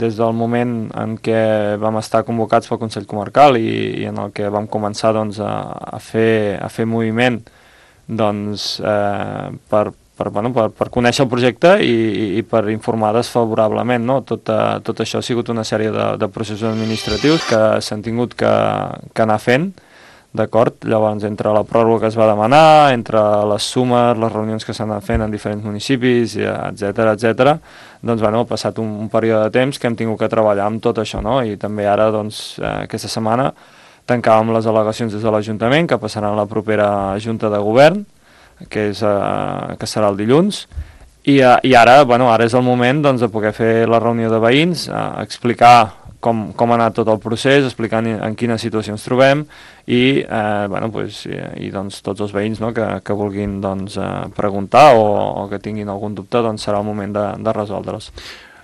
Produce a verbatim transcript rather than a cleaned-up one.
des del moment en què vam estar convocats pel Consell Comarcal i, i en el que vam començar doncs, a, a, fer, a fer moviment doncs, eh, per, per, bueno, per, per conèixer el projecte i, i per informar desfavorablement. No? Tot, eh, tot això ha sigut una sèrie de, de processos administratius que s'han tingut que, que anar fent. D'acord? Llavors, entre la pròrroga que es va demanar, entre les sumes, les reunions que s'han anat fent en diferents municipis, etcètera, etcètera, doncs, bueno, ha passat un, un període de temps que hem tingut que treballar amb tot això, no? I també ara, doncs, eh, aquesta setmana tancàvem les al·legacions des de l'Ajuntament, que passaran a la propera Junta de Govern, que, és, eh, que serà el dilluns, i, eh, i ara, bueno, ara és el moment doncs, de poder fer la reunió de veïns, eh, explicar Com, com ha anat tot el procés, explicant en quina situació ens trobem i, eh, bueno, pues, i, i doncs, tots els veïns, no, que, que vulguin doncs, eh, preguntar o, o que tinguin algun dubte, doncs serà el moment de, de resoldre'ls.